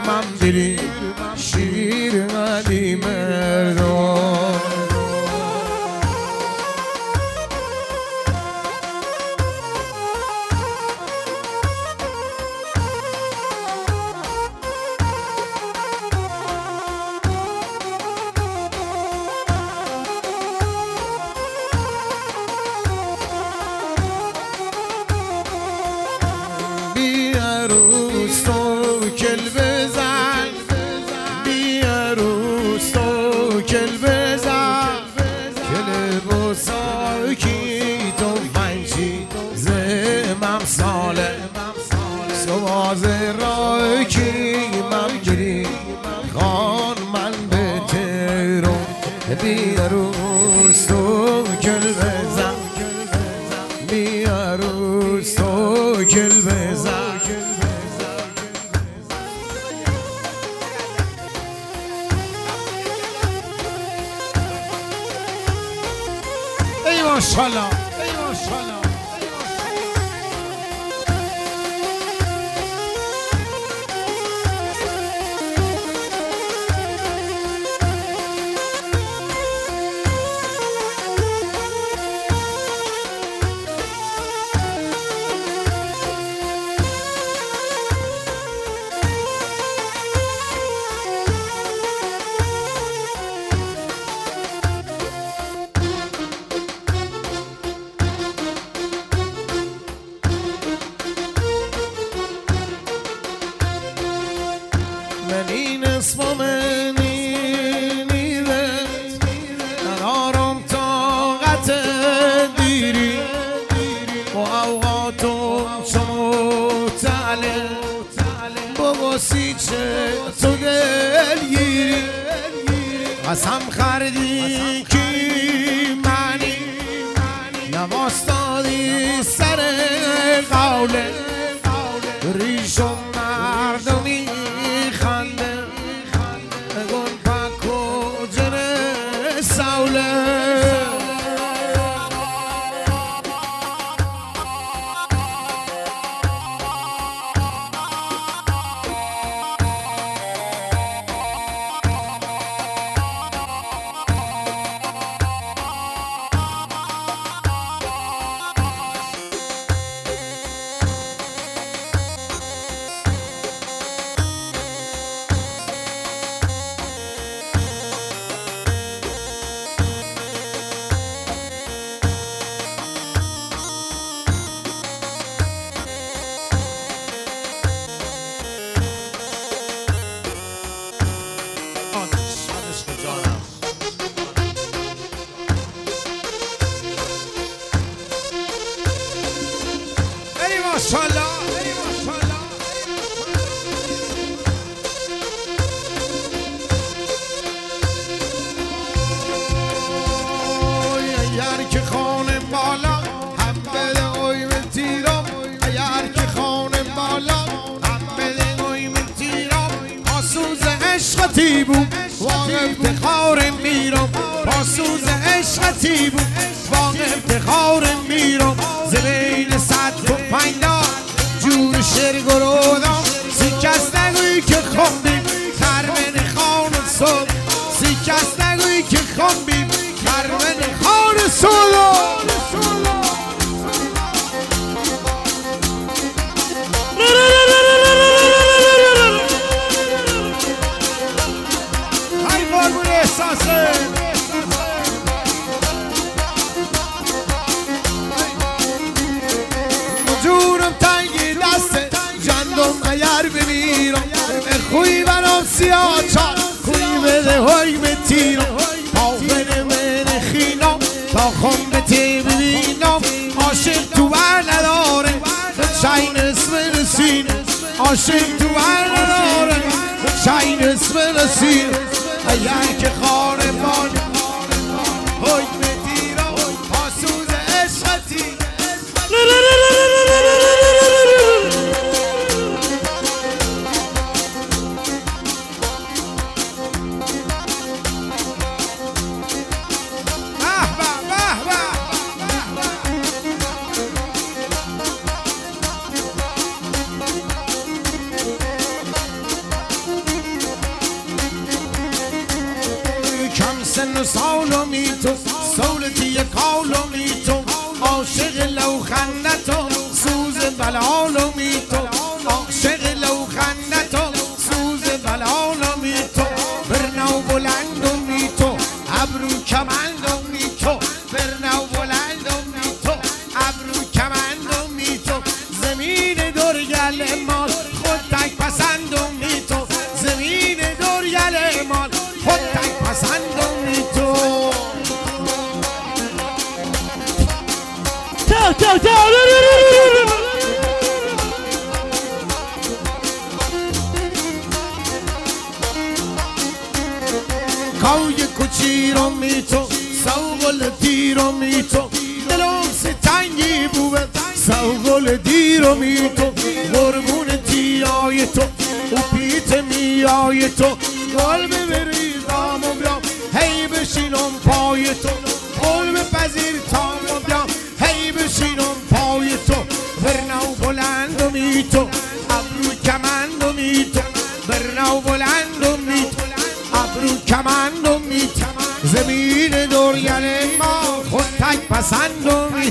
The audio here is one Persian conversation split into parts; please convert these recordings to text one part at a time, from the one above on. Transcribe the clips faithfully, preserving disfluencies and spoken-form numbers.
من بری شیر علی مردان سواز رای کی من گری خان من به تیرون بیاروز تو گل بزن بیاروز تو گل بزن ای ماشاءالله ای ماشاءالله این اسم منی نیده ندارم طاقت دیری با اوقاتم چمو تعلیم بابا سیچه تو دلگیری قسم خردی کی منی نواستادی سر قوله ریشم مردمی ماشاءالله اگر که خانه بالا هم بده اوی من تیرم اگر که خانه بالا هم بده اوی من تیرم پاسوز عشقتی بود وان افتخار میرم پاسوز عشقتی بود وان افتخار میرم زبین صد و پنجاه جور شرگ و رودم سیکست نگوی که خوندیم خرمن خان صبح سیکست نگوی که خوندیم خرمن خان صبح های فرمون احساسه جونم تنگی دسته جندم اگر بمیرم خوی برام سیاه چار خوی بده های به تیرم پاپن من خینم تا خون به تی ببینم عاشق تو بر نداره چین اسم رسینه عاشق تو بر نداره چین اسم رسینه اگر که خانه بان های به تیرم پاسوز عشقتی تو سالمی تو سولتی کالمی تو عاشق لوخندتو سوز بلالمی تو عاشق لوخندتو سوز بلالمی تو برنو بلندمی تو ابرو کمندمی تو برنو بلندمی تو ابرو کمندمی تو زمین درگل مال خود تک پسندمی تو زمین درگل مال خود تک پسندمی تو تا تا تا کاوی کچی رو می تو سوگل دی رو می تو دلم ستنگی بوه سوگل دی رو می تو قربون دیای تو و پیت میای تو گل ببریزم و بیام هی بشینم پای تو گل بپذیر تام و بیام هی بشینم پای تو برنو بلند و می تو ابرو کمند و می تو برنو بلند و می تو ابرو کمند و می تو زمین دورگل ما خود تک پسند و می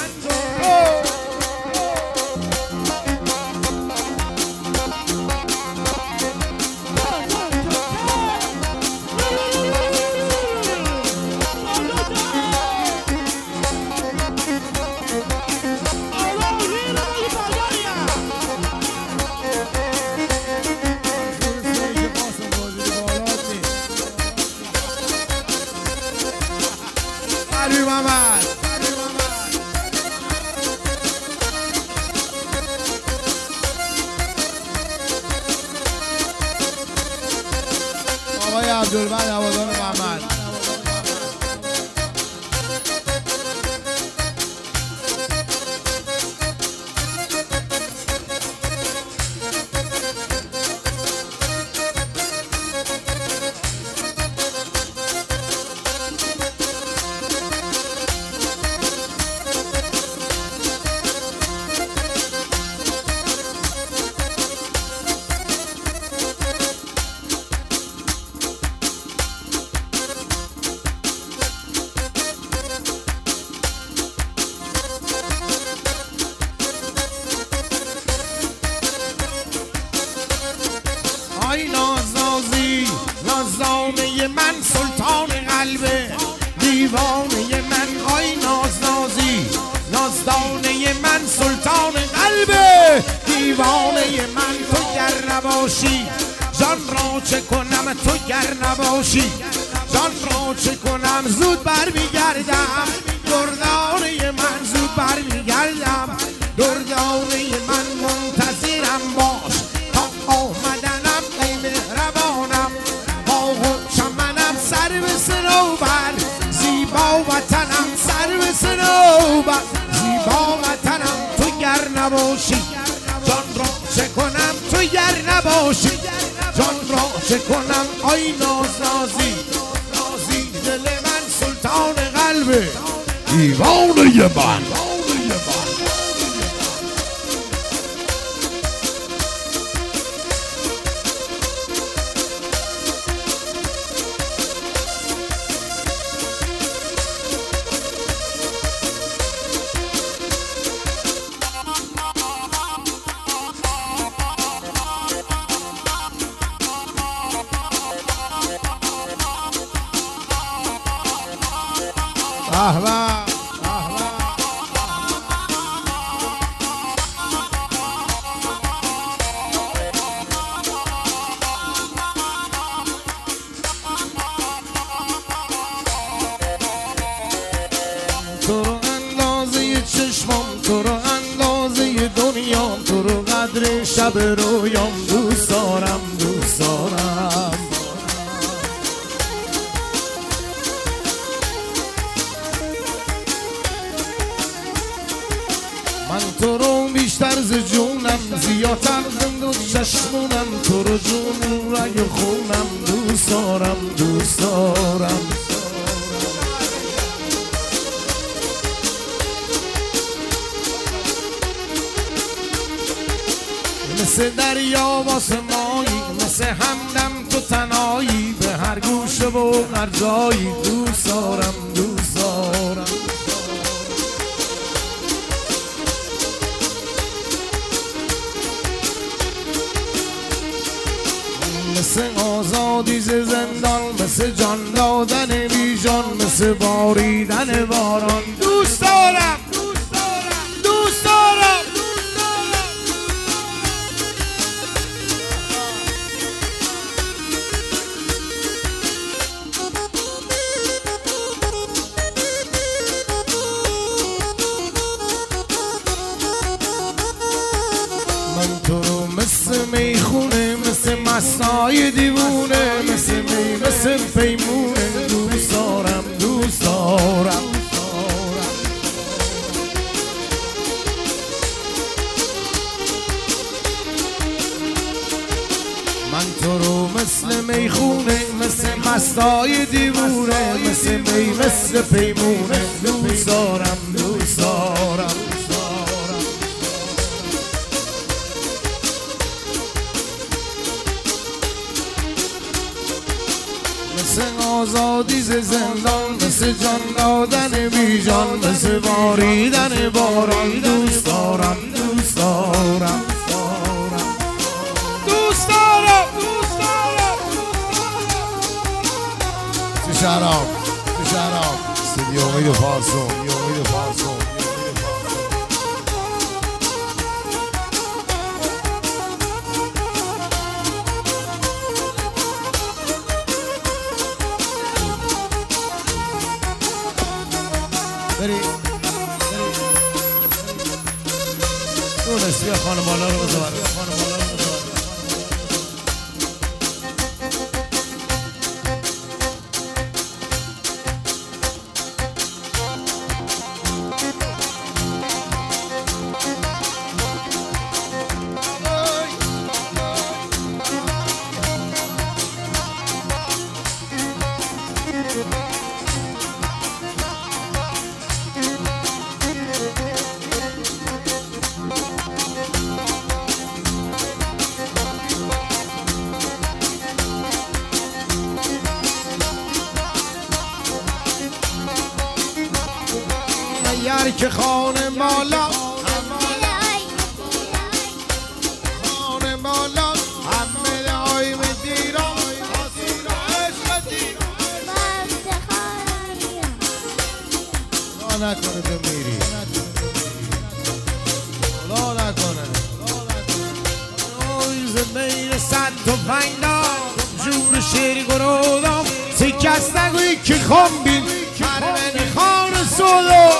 آقای عبدالمند هوادار محمد آی نازنازی نازدانه من سلطان قلبه دیوانه من آی نازنازی نازدانه من سلطان قلبه دیوانه من تو گر نباشی جان را چه کنم تو گر نباشی جان را چه کنم زود برمیگردم دردانه من زود برمیگردم دردانه من منتظرم باش تا آمدنم ای مهربانم باغ و چمنم سر به صنوبر زیبا وطنم سر به صنوبر زیبا وطنم تو گر نباشی جان را چه کنم تو گر نباشی جان را چه کنم آی نازنازی نازی دل من سلطان قلبه دیوانه من احبا تو رو اندازه چشمم تو رو اندازه دنیام تو رو قدر شب رویام دوست دارم دوست دارم من تو رو بیشتر ز جونم زیادتر زندو چشمونم تو رو جون رگ خونم دوست دارم دوست دارم مثل دریا واسه مایی مثل همدم تو تنایی به هر گوشه و هر جایی دوست دارم دوست دارم مثل آزادی ز زندان مثل جان دادن بی جان مثل باریدن باران دوست دارم دوست دارم دوست دارم من تو رو مثل میخونه مثل مستای دیوونه مثل می مثل پیمونه دوست دارم دوست دارم من تو رو مثل میخونه مثل مستای دیوونه مثل می مثل پیمونه دوست دارم دوست دارم مثل آزادی ز زندان مثل جان دادن بی جان مثل باریدن باران دوست دارم دوست دارم دوست دارم دوست دارم تو شراب تو شراب استودیو امید و پارسون امید و پارسون بری دونست بیا خانم بالا رو بزار بیا خانم بالا رو بزار یار که خانه بالا خانه بالا همه دعای مدیران لا نکنه تو میری لا نکنه روز بین صد و پنجاه جور شیری گرودم سکست نگوی که خون بین کرمنی خان سولو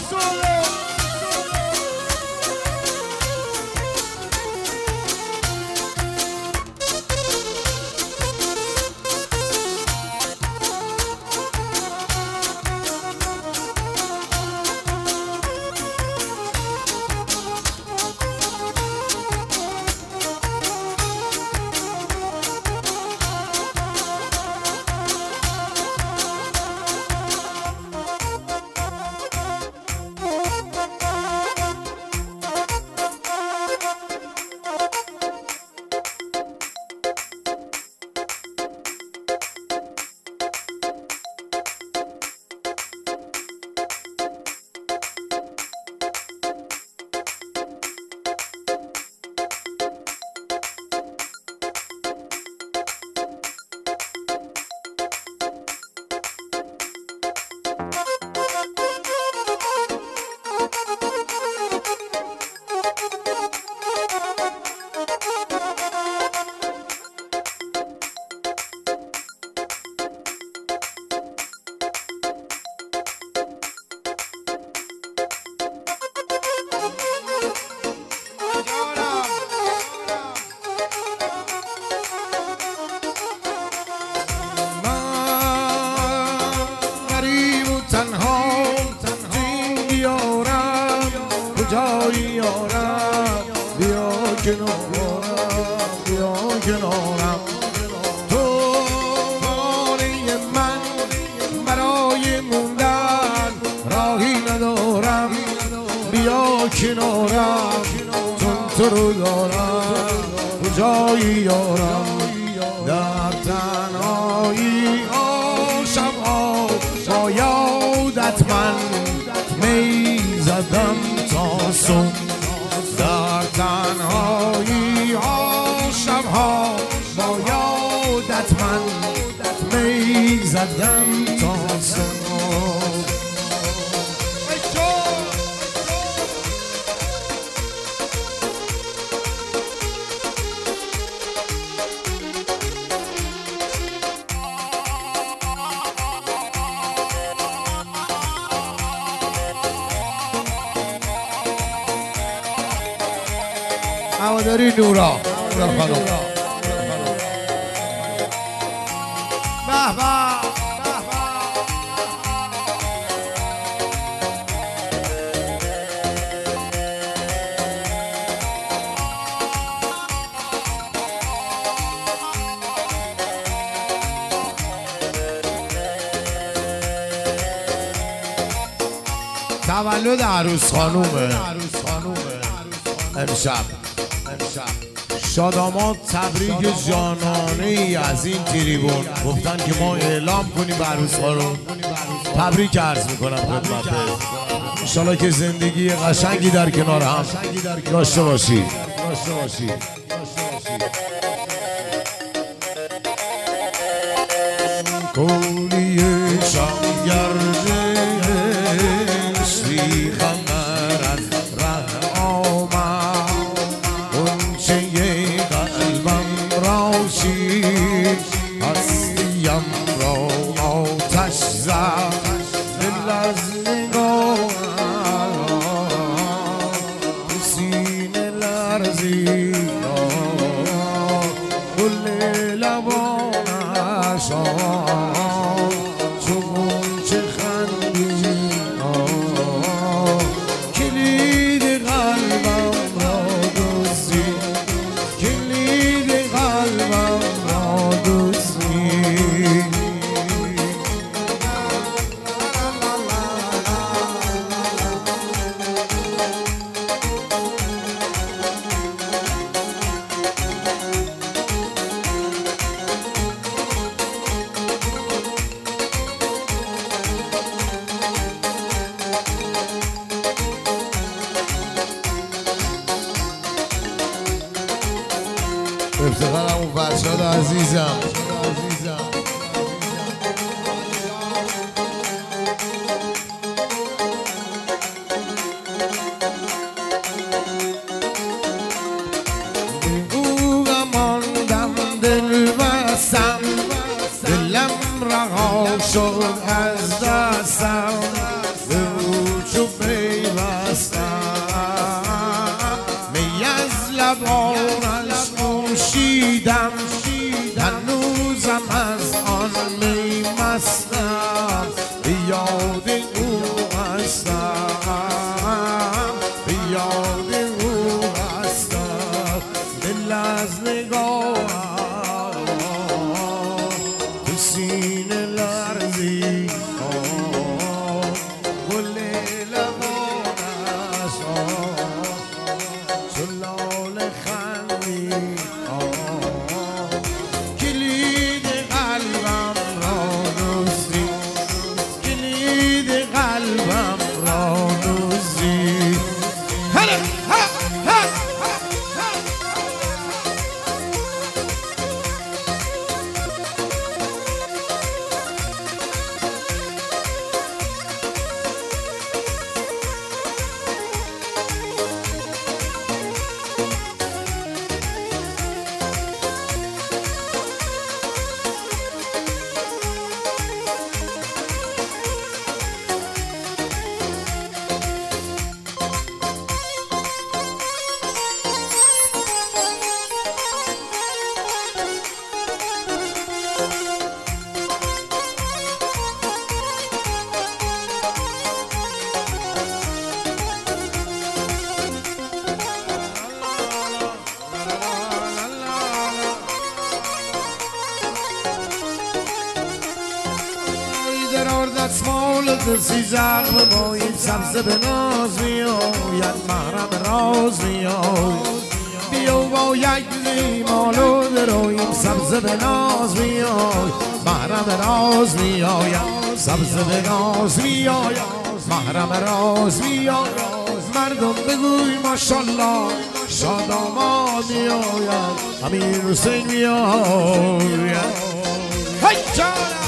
کنارم بیا کنارم تو خانه من برای موندن راهی ندارم بیا کنارم چون تو رو دارم کجایی یارم در تنهایی شبها با یادت من می زدم تا صبح. هواداری نورا نورا خانم به به تولد عروس خانومه امشب. شادامات تبریک جانانه ای از این تریبون گفتن که ما اعلام کنیم به عروس خانوم. تبریک عرض میکنم خدمتت. انشالله که زندگی قشنگی در کنار هم داشته باشی. کولی شامگرده سی خمر از ره آمد اونچه قلبم راشی هستیم را آتش زد دل از نگاه سینه لرزی گل لبانش چون چه خندی کلید قلبم را دزدی کلید قلبم را دزدی. افتخارم اون فرشاد عزیزم او ماندم دل بستم دلم رها شد از دستم به او چو پیوستم می از لبانش نوشیدم هنوزم از آن می مستم به یاد او هستم به یاد او هستم دل از نگاه تو سینه لرزی گل لبانش چو لاله خندی کلید قلبم را دزدی کلید قلبم را دزدی. هلا ها ها در دستمال سی زخم با این سبزه به ناز میآید محرم راز میآید بیا با یک لیمال و درویم سبزه به ناز میآید محرم راز میآید سبزه به ناز میآید محرم راز میآید مردم بگوی ماشالله شاد آماد میآید امیر حسین میآید هی جانم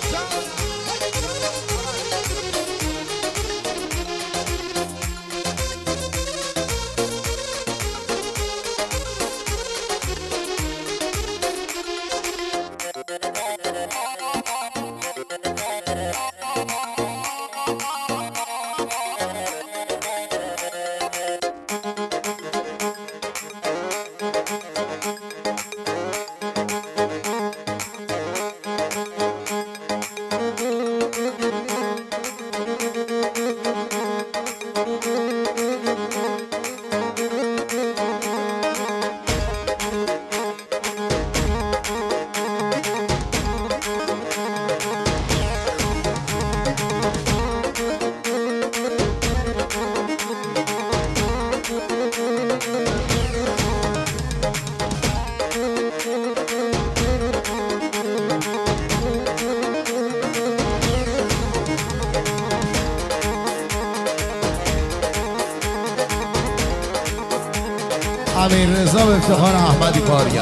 امیر رضا به افتخار احمدی کارگر.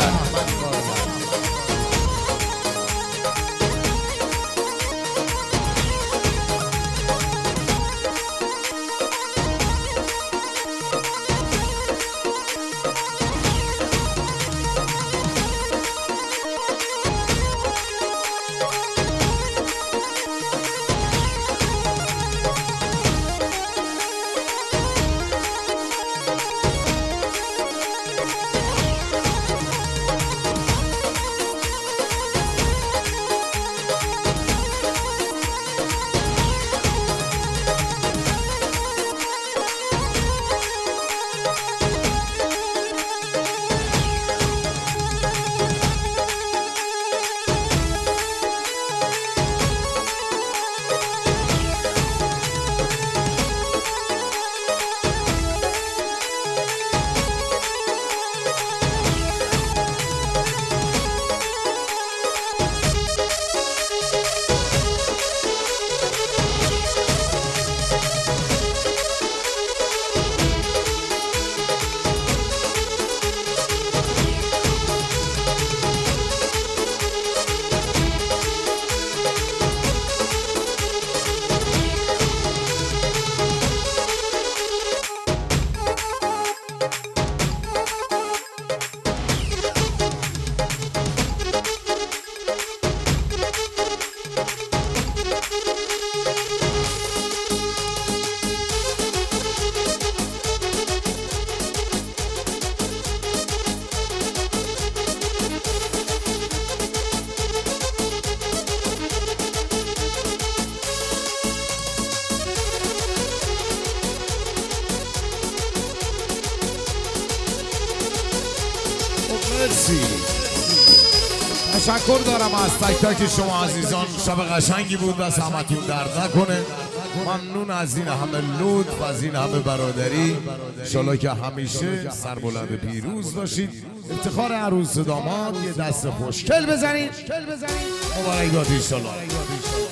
تشکر دارم از تک تک شما عزیزان. شب قشنگی بود و زحمتتون درد نکنه. ممنون از این همه لطف، از این همه برادری. انشالله که همیشه سربلند پیروز باشید. افتخار عروس داماد یه دست خوشگل بزنید. مبارک باد انشالله.